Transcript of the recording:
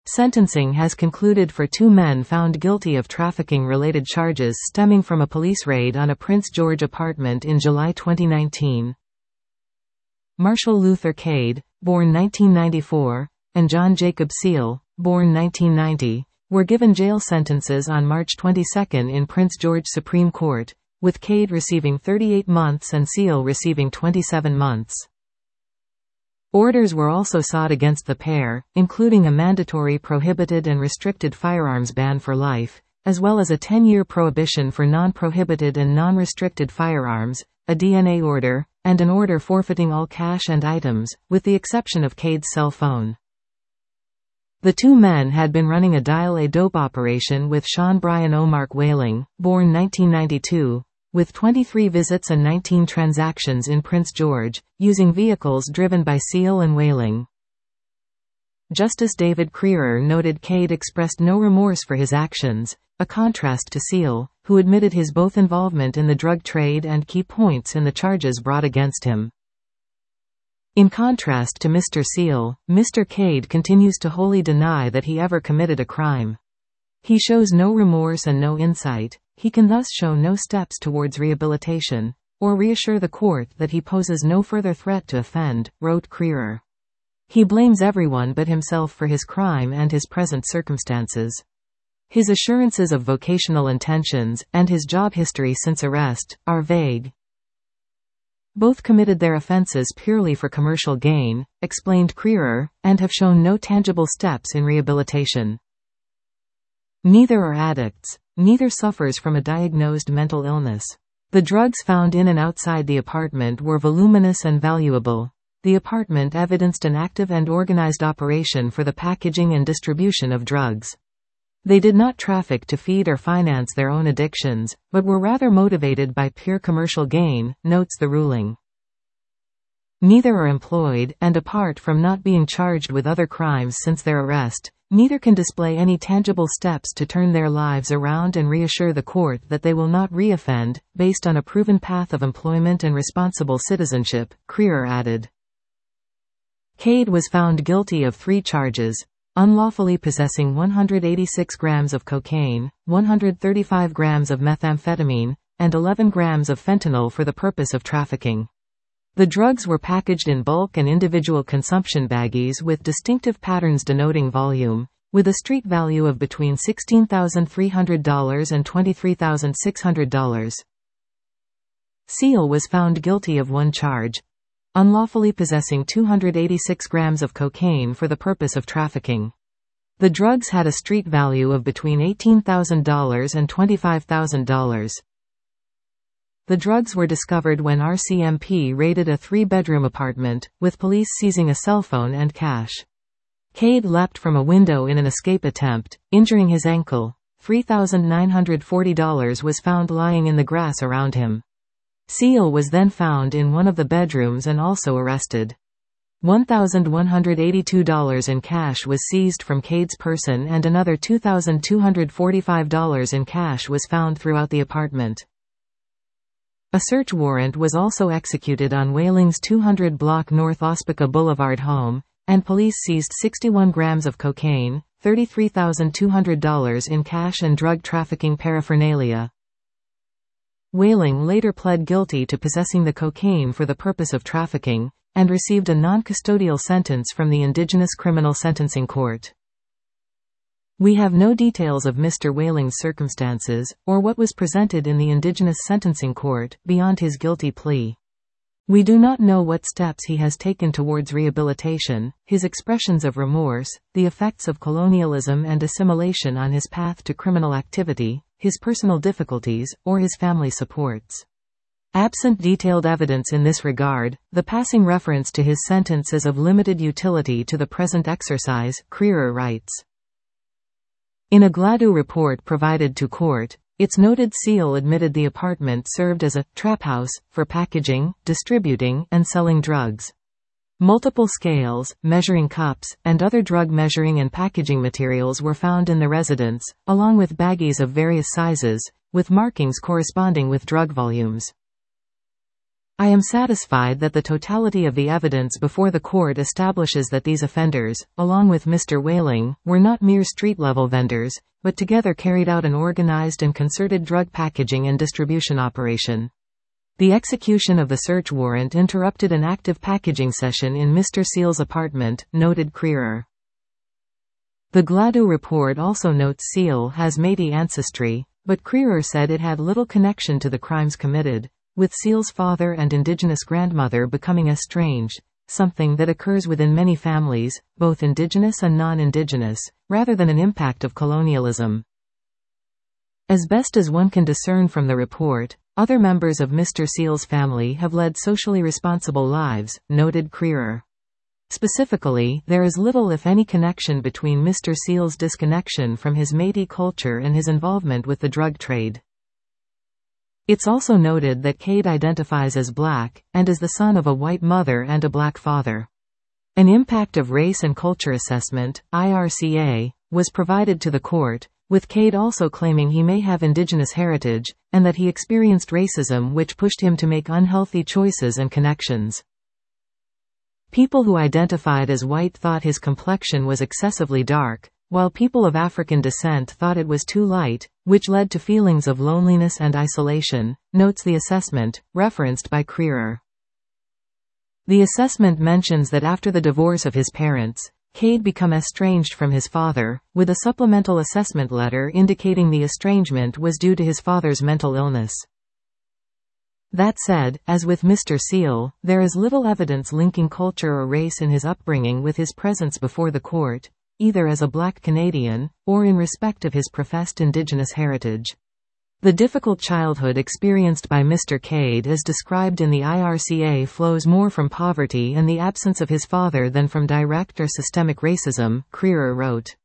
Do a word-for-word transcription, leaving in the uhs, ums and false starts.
Sentencing has concluded for two men found guilty of trafficking-related charges stemming from a police raid on a Prince George apartment in July twenty nineteen. Marshall Luther Cade, born nineteen ninety-four, and John Jacob Seale, born nineteen ninety, were given jail sentences on March twenty-second in Prince George Supreme Court, with Cade receiving thirty-eight months and Seale receiving twenty-seven months. Orders were also sought against the pair, including a mandatory prohibited and restricted firearms ban for life, as well as a ten-year prohibition for non-prohibited and non-restricted firearms, a D N A order, and an order forfeiting all cash and items, with the exception of Cade's cell phone. The two men had been running a dial-a-dope operation with Sean Brian Omark Whaling, born nineteen ninety-two, with twenty-three visits and nineteen transactions in Prince George, using vehicles driven by Seale and Whaling. Justice David Crerar noted Cade expressed no remorse for his actions, a contrast to Seale, who admitted his both involvement in the drug trade and key points in the charges brought against him. In contrast to Mister Seale, Mister Cade continues to wholly deny that he ever committed a crime. He shows no remorse and no insight. He can thus show no steps towards rehabilitation, or reassure the court that he poses no further threat to offend, wrote Crerar. He blames everyone but himself for his crime and his present circumstances. His assurances of vocational intentions, and his job history since arrest, are vague. Both committed their offenses purely for commercial gain, explained Crerar, and have shown no tangible steps in rehabilitation. Neither are addicts. Neither suffers from a diagnosed mental illness. The drugs found in and outside the apartment were voluminous and valuable. The apartment evidenced an active and organized operation for the packaging and distribution of drugs. They did not traffic to feed or finance their own addictions, but were rather motivated by pure commercial gain, notes the ruling. Neither are employed, and apart from not being charged with other crimes since their arrest, neither can display any tangible steps to turn their lives around and reassure the court that they will not reoffend, based on a proven path of employment and responsible citizenship, Crerar added. Cade was found guilty of three charges: unlawfully possessing one hundred eighty-six grams of cocaine, one hundred thirty-five grams of methamphetamine, and eleven grams of fentanyl for the purpose of trafficking. The drugs were packaged in bulk and individual consumption baggies with distinctive patterns denoting volume, with a street value of between sixteen thousand three hundred dollars and twenty-three thousand six hundred dollars. Seale was found guilty of one charge: unlawfully possessing two hundred eighty-six grams of cocaine for the purpose of trafficking. The drugs had a street value of between eighteen thousand dollars and twenty-five thousand dollars. The drugs were discovered when R C M P raided a three-bedroom apartment, with police seizing a cell phone and cash. Cade leapt from a window in an escape attempt, injuring his ankle. three thousand nine hundred forty dollars was found lying in the grass around him. Seale was then found in one of the bedrooms and also arrested. one thousand one hundred eighty-two dollars in cash was seized from Cade's person and another two thousand two hundred forty-five dollars in cash was found throughout the apartment. A search warrant was also executed on Whaling's two hundred block North Ospika Boulevard home, and police seized sixty-one grams of cocaine, thirty-three thousand two hundred dollars in cash and drug trafficking paraphernalia. Whaling later pled guilty to possessing the cocaine for the purpose of trafficking, and received a non-custodial sentence from the Indigenous Criminal Sentencing Court. We have no details of Mister Whaling's circumstances, or what was presented in the Indigenous Sentencing Court, beyond his guilty plea. We do not know what steps he has taken towards rehabilitation, his expressions of remorse, the effects of colonialism and assimilation on his path to criminal activity, his personal difficulties, or his family supports. Absent detailed evidence in this regard, the passing reference to his sentence is of limited utility to the present exercise, Crerar writes. In a Gladue report provided to court, it's noted Seale admitted the apartment served as a trap house for packaging, distributing, and selling drugs. Multiple scales, measuring cups, and other drug measuring and packaging materials were found in the residence, along with baggies of various sizes, with markings corresponding with drug volumes. I am satisfied that the totality of the evidence before the court establishes that these offenders, along with Mister Whaling, were not mere street-level vendors, but together carried out an organized and concerted drug packaging and distribution operation. The execution of the search warrant interrupted an active packaging session in Mister Seal's apartment, noted Crerar. The Gladue report also notes Seal has Métis ancestry, but Crerar said it had little connection to the crimes committed, with Seal's father and Indigenous grandmother becoming estranged, something that occurs within many families, both Indigenous and non-Indigenous, rather than an impact of colonialism. As best as one can discern from the report, other members of Mister Seal's family have led socially responsible lives, noted Crerar. Specifically, there is little if any connection between Mister Seal's disconnection from his Métis culture and his involvement with the drug trade. It's also noted that Cade identifies as black, and is the son of a white mother and a black father. An impact of race and culture assessment, I R C A, was provided to the court, with Cade also claiming he may have Indigenous heritage, and that he experienced racism which pushed him to make unhealthy choices and connections. People who identified as white thought his complexion was excessively dark, while people of African descent thought it was too light, which led to feelings of loneliness and isolation, notes the assessment, referenced by Crerar. The assessment mentions that after the divorce of his parents, Cade became estranged from his father, with a supplemental assessment letter indicating the estrangement was due to his father's mental illness. That said, as with Mister Seal, there is little evidence linking culture or race in his upbringing with his presence before the court, either as a black Canadian, or in respect of his professed Indigenous heritage. The difficult childhood experienced by Mister Cade as described in the I R C A flows more from poverty and the absence of his father than from direct or systemic racism, Crerar wrote.